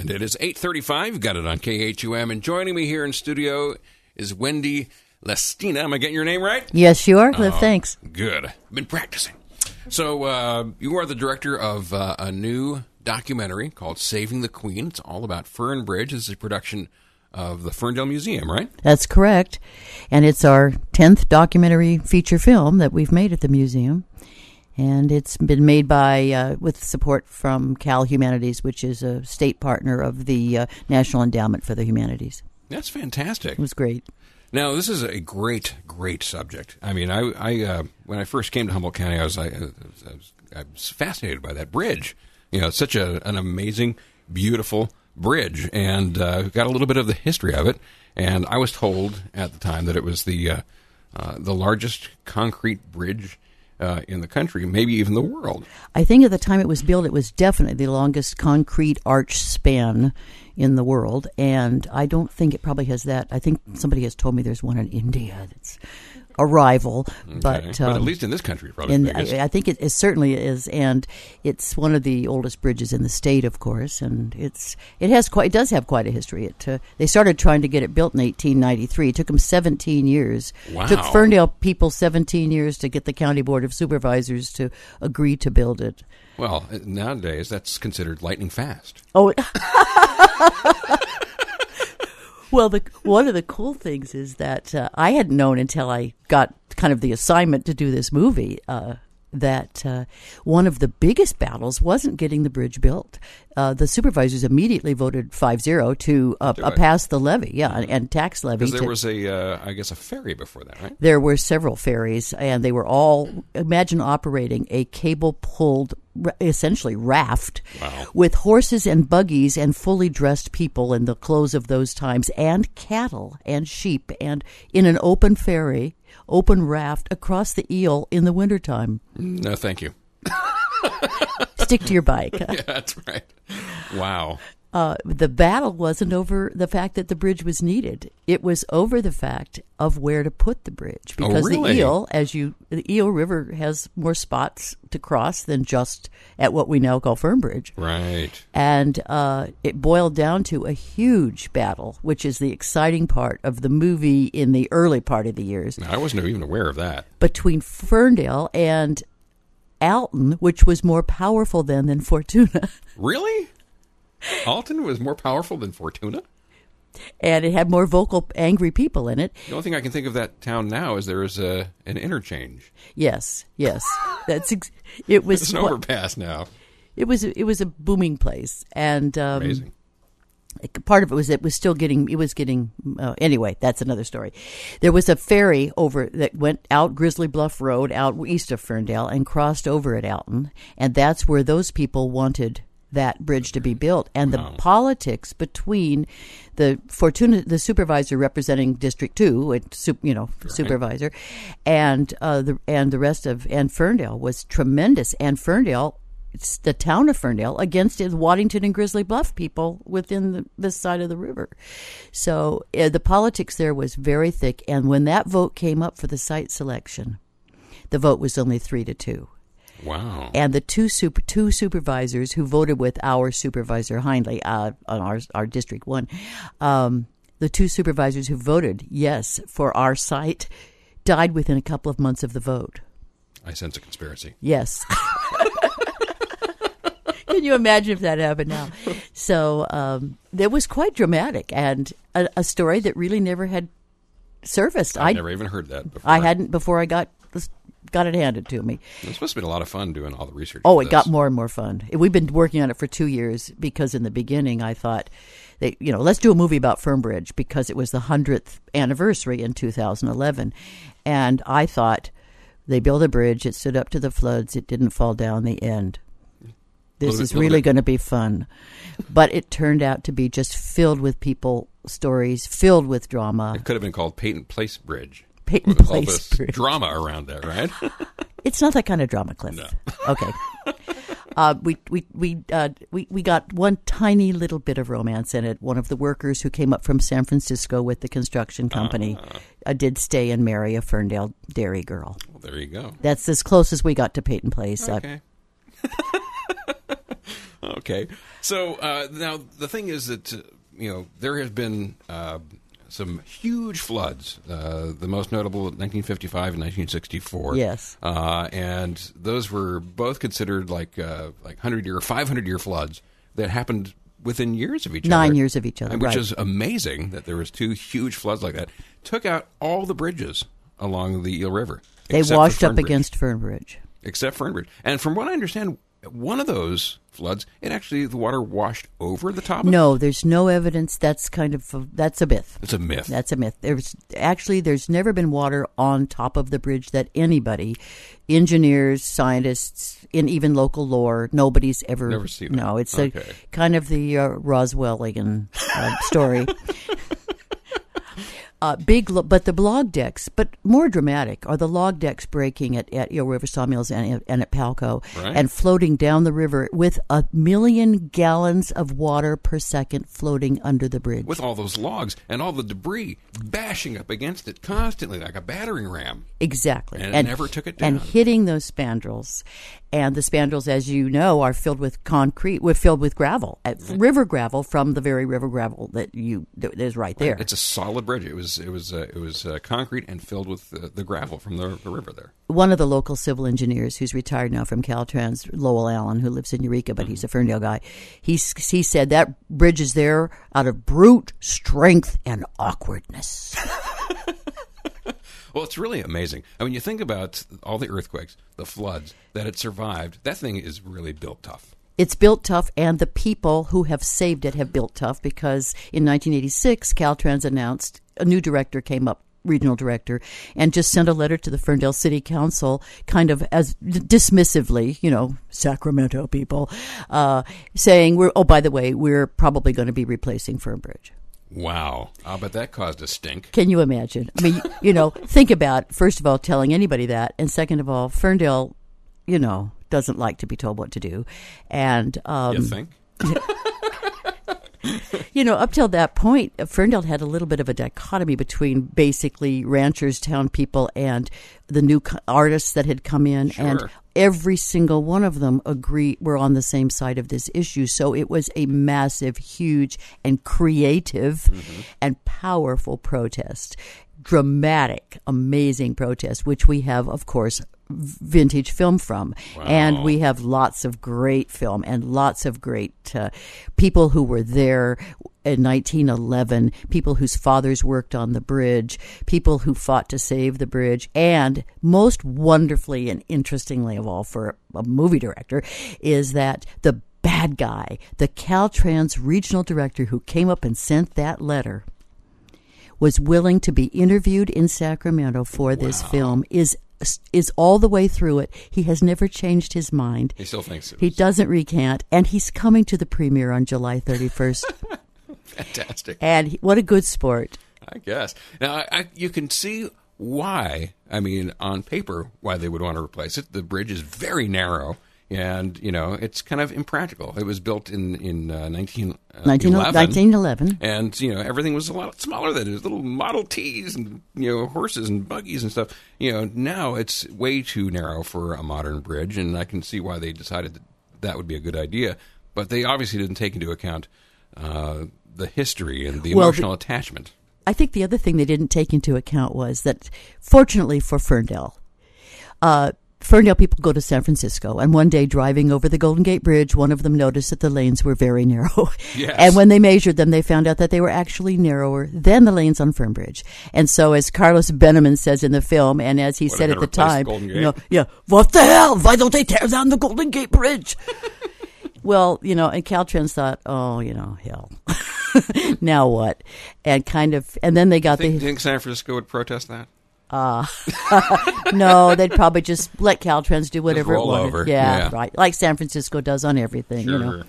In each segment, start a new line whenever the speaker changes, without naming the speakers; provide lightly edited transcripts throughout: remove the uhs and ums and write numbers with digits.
And it is 8:35. Got it on KHUM. And joining me here in studio is Wendy Lestina. Am I getting your name right?
Yes, you are, Cliff. Thanks.
Good. I've been practicing. So you are the director of a new documentary called Saving the Queen. It's all about Fern Bridge. This is a production of the Ferndale Museum, right?
That's correct. And it's our 10th documentary feature film that we've made at the museum. And it's been made by with support from Cal Humanities, which is a state partner of the National Endowment for the Humanities.
That's fantastic.
It was great.
Now, this is a great subject. I mean, I when I first came to Humboldt County, I was fascinated by that bridge. You know, it's such an amazing, beautiful bridge, and got a little bit of the history of it. And I was told at the time that it was the largest concrete bridge in the country, maybe even the world.
I think at the time it was built, it was definitely the longest concrete arch span in the world, and I don't think it probably has that. I think somebody has told me there's one in India that's a rival,
Okay.
but
at least in this country, probably.
I think it certainly is, and it's one of the oldest bridges in the state, of course, and it does have quite a history. They started trying to get it built in 1893. It took them 17 years.
Wow.
It took Ferndale people 17 years to get the County Board of Supervisors to agree to build it.
Well, nowadays that's considered lightning fast.
Oh. Well, one of the cool things is that I hadn't known until I got kind of the assignment to do this movie that one of the biggest battles wasn't getting the bridge built. The supervisors immediately voted 5-0 to pass the levy, and tax levy.
Because there was a ferry before that, right?
There were several ferries, and they were all, imagine operating a cable-pulled, essentially raft,
wow,
with horses and buggies and fully dressed people in the clothes of those times, and cattle and sheep, and in an open ferry, open raft across the Eel in the wintertime.
No, thank you.
Stick to your bike.
Yeah, that's right. Wow.
The battle wasn't over the fact that the bridge was needed. It was over the fact of where to put the bridge. Because
really?
the Eel River has more spots to cross than just at what we now call Fern Bridge.
Right.
And it boiled down to a huge battle, which is the exciting part of the movie in the early part of the years.
Now, I wasn't even aware of that.
Between Ferndale and Alton, which was more powerful then than Fortuna.
Really? Alton was more powerful than Fortuna?
And it had more vocal, angry people in it.
The only thing I can think of that town now is there is an interchange.
Yes. It was.
It's an overpass now.
It was a booming place, and
Amazing.
Part of it was still getting. It was getting. Anyway, that's another story. There was a ferry over that went out Grizzly Bluff Road, out east of Ferndale, and crossed over at Alton, and that's where those people wanted that bridge to be built. And the politics between the Fortuna, the supervisor representing District 2, supervisor, and the rest of Ferndale was tremendous. And Ferndale, it's the town of Ferndale, against the Waddington and Grizzly Bluff people within this side of the river. So the politics there was very thick. And when that vote came up for the site selection, the vote was only 3-2.
Wow.
And the two supervisors who voted with our supervisor Hindley on our District 1, the two supervisors who voted yes for our site died within a couple of months of the vote.
I sense a conspiracy.
Yes. Can you imagine if that happened now? So that was quite dramatic, and a story that really never had surfaced.
I've never even heard that before.
I hadn't before I got it handed to me.
It's must have been a lot of fun doing all the research.
Oh, it got more and more fun. We've been working on it for 2 years because in the beginning I thought, let's do a movie about Fern Bridge because it was the 100th anniversary in 2011. And I thought they built a bridge, it stood up to the floods, it didn't fall down the end. This is really going to be fun. But it turned out to be just filled with people, stories, filled with drama.
It could have been called Peyton Place Bridge.
Peyton
With all
Place
this
Bridge.
drama around there, right?
It's not that kind of drama, Cliff.
No.
Okay. We got one tiny little bit of romance in it. One of the workers who came up from San Francisco with the construction company did stay and marry a Ferndale dairy girl.
Well, there you go.
That's as close as we got to Peyton Place.
Okay. Okay. So now the thing is that, there have been some huge floods, the most notable in 1955 and 1964.
Yes.
And those were both considered like 100-year or 500-year floods that happened within years of each other.
9 years of each other,
Which
right.
is amazing that there was two huge floods like that. Took out all the bridges along the Eel River.
They
except
washed
for
up
Fernbridge.
against Fernbridge.
Except Fernbridge. And from what I understand, one of those floods, the water washed over the top of it?
No, there's no evidence. That's that's a myth.
It's a myth.
That's a myth. There's never been water on top of the bridge that anybody, engineers, scientists, in even local lore, nobody's ever.
Never seen that.
No, it's
Okay.
kind of the Roswellian story. But the log decks, but more dramatic, are the log decks breaking at Eel River Sawmills and at Palco,
Right.
and floating down the river with 1 million gallons of water per second floating under the bridge.
With all those logs and all the debris bashing up against it constantly like a battering ram.
Exactly.
And it never took it down.
And hitting those spandrels. And the spandrels, as you know, are filled with filled with gravel, river gravel from the very river gravel that is right there.
It's a solid bridge. It was concrete and filled with the gravel from the river there.
One of the local civil engineers, who's retired now from Caltrans, Lowell Allen, who lives in Eureka, but he's a Ferndale guy, he said that bridge is there out of brute strength and awkwardness.
Well, it's really amazing. I mean, you think about all the earthquakes, the floods, that it survived. That thing is really built tough.
It's built tough, and the people who have saved it have built tough, because in 1986, Caltrans announced a new director came up, regional director, and just sent a letter to the Ferndale City Council, kind of as dismissively, Sacramento people, saying, by the way, we're probably going to be replacing Fernbridge.
Wow. But that caused a stink.
Can you imagine? I mean, think about, first of all, telling anybody that, and second of all, Ferndale, doesn't like to be told what to do. And
You think?
up till that point, Ferndale had a little bit of a dichotomy between basically ranchers, town people, and the new artists that had come in.
Sure.
And every single one of them were on the same side of this issue. So it was a massive, huge, and creative and powerful protest. Dramatic, amazing protest, which we have, of course, vintage film from.
Wow.
And we have lots of great film and lots of great people who were there in 1911, people whose fathers worked on the bridge, people who fought to save the bridge, and most wonderfully and interestingly of all for a movie director is that the bad guy, the Caltrans regional director who came up and sent that letter, was willing to be interviewed in Sacramento for this film, is all the way through it. He has never changed his mind.
He still thinks it
He
was
doesn't recant, and he's coming to the premiere on July 31st.
fantastic.
And what a good sport.
I guess. Now, you can see why, on paper, why they would want to replace it. The bridge is very narrow, and, it's kind of impractical. It was built in 1911. And, everything was a lot smaller than it was. Little Model Ts and, horses and buggies and stuff. Now it's way too narrow for a modern bridge, and I can see why they decided that would be a good idea. But they obviously didn't take into account the history and the emotional attachment.
I think the other thing they didn't take into account was that, fortunately for Ferndale, Ferndale people go to San Francisco, and one day driving over the Golden Gate Bridge, one of them noticed that the lanes were very narrow.
Yes.
And when they measured them, they found out that they were actually narrower than the lanes on Fernbridge. And so, as Carlos Beneman says in the film, and as he said at the time, what the hell? Why don't they tear down the Golden Gate Bridge? Well, and Caltrans thought, hell. Now what? And then they got
Do you think San Francisco would protest that?
No, they'd probably just let Caltrans do whatever it wanted.
Over.
Yeah, right. Like San Francisco does on everything,
Sure.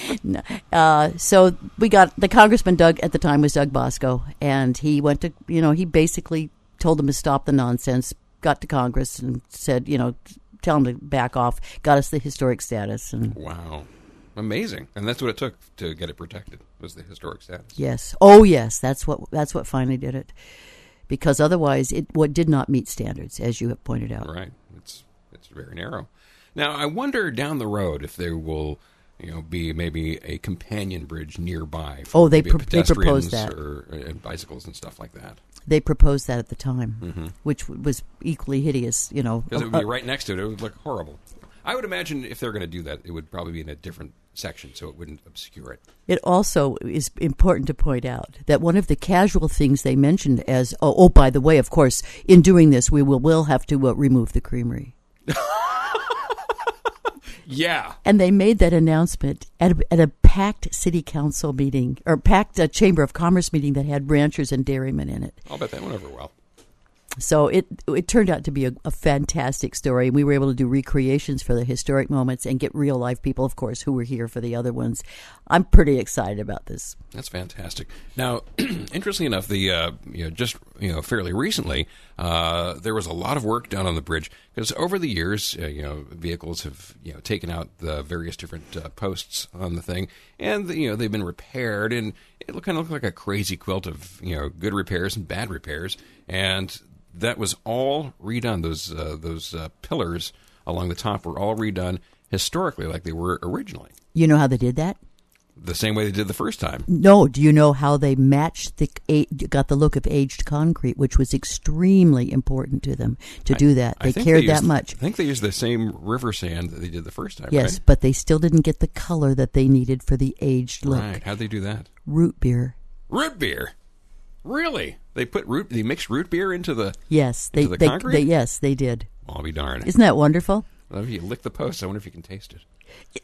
So we got the congressman at the time was Doug Bosco, and he went to, he basically told them to stop the nonsense, got to Congress and said, tell them to back off, got us the historic status. And
wow. Amazing. And that's what it took to get it protected, was the historic status.
Yes. Oh, yes. That's what finally did it. Because otherwise, it did not meet standards, as you have pointed out.
Right. It's very narrow. Now, I wonder down the road if they will be maybe a companion bridge nearby.
Oh,
For
they
maybe
they proposed
pedestrians
that.
or bicycles and stuff like that.
They proposed that at the time, which was equally hideous.
Because it would be right next to it. It would look horrible. I would imagine if they're going to do that, it would probably be in a different section, so it wouldn't obscure it.
It also is important to point out that one of the casual things they mentioned as, oh, by the way, of course, in doing this, we will have to remove the creamery.
Yeah.
And they made that announcement at a packed city council meeting, or packed Chamber of Commerce meeting that had ranchers and dairymen in it.
I'll bet that went over well.
So it turned out to be a fantastic story. We were able to do recreations for the historic moments and get real life people, of course, who were here for the other ones. I'm pretty excited about this.
That's fantastic. Now, interestingly enough, fairly recently, there was a lot of work done on the bridge because over the years, vehicles have taken out the various different posts on the thing, and they've been repaired, and it kind of looked like a crazy quilt of good repairs and bad repairs, and that was all redone. Those pillars along the top were all redone historically, like they were originally.
You know how they did that?
The same way they did the first time.
No. Do you know how they matched got the look of aged concrete, which was extremely important to them to do that. They cared that much.
I think they used the same river sand that they did the first time,
yes,
right?
but they still didn't get the color that they needed for the aged look.
Right. How'd they do that?
Root beer.
Root beer? Really? They mixed root beer into the
the
concrete?
Yes, they did.
Well, I'll be darned.
Isn't that wonderful?
Well, if you lick the post, I wonder if you can taste it.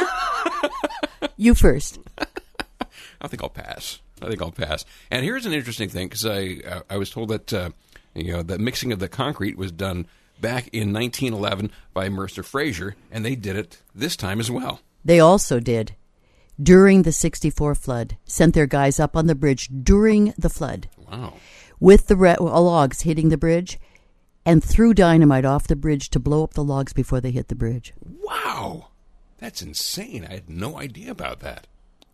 You first.
I think I'll pass. And here's an interesting thing, because I was told that the mixing of the concrete was done back in 1911 by Mercer Fraser, and they did it this time as well.
They also did. During the 64 flood, sent their guys up on the bridge during the flood.
Wow.
With the logs hitting the bridge, and threw dynamite off the bridge to blow up the logs before they hit the bridge.
Wow. That's insane. I had no idea about that.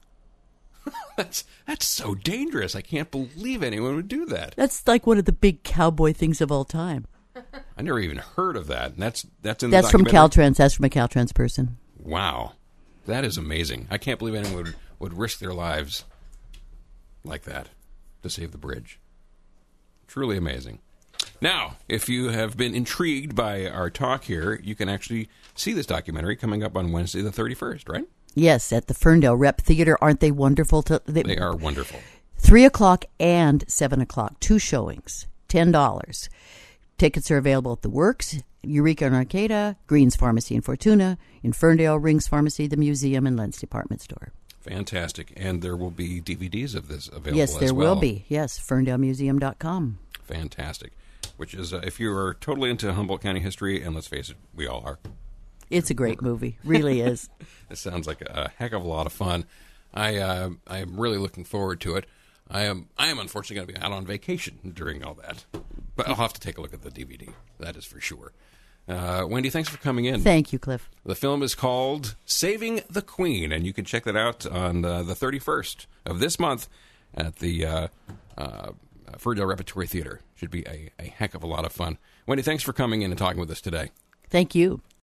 That's so dangerous. I can't believe anyone would do that.
That's like one of the big cowboy things of all time.
I never even heard of that. And that's in the
That's from
documentary?
Caltrans. That's from a Caltrans person.
Wow. That is amazing. I can't believe anyone would risk their lives like that to save the bridge. Truly amazing. Now, if you have been intrigued by our talk here, you can actually see this documentary coming up on Wednesday the 31st, right?
Yes, at the Ferndale Rep Theater. Aren't they wonderful?
They are wonderful.
3 o'clock and 7 o'clock. 2 showings. $10. Tickets are available at The Works, Eureka in Arcata, Green's Pharmacy in Fortuna, in Ferndale, Rings Pharmacy, the Museum, and Lentz Department Store.
Fantastic. And there will be DVDs of this available
yes,
as well.
Yes, there will be. Yes, ferndalemuseum.com.
Fantastic. Which is, if you are totally into Humboldt County history, and let's face it, we all are.
It's a great movie. Really is.
It sounds like a heck of a lot of fun. I am really looking forward to it. I am unfortunately going to be out on vacation during all that. But I'll have to take a look at the DVD. That is for sure. Wendy, thanks for coming in.
Thank you, Cliff.
The film is called Saving the Queen, and you can check that out on the 31st of this month at the Ferndale Repertory Theater. Should be a heck of a lot of fun. Wendy, thanks for coming in and talking with us today.
Thank you.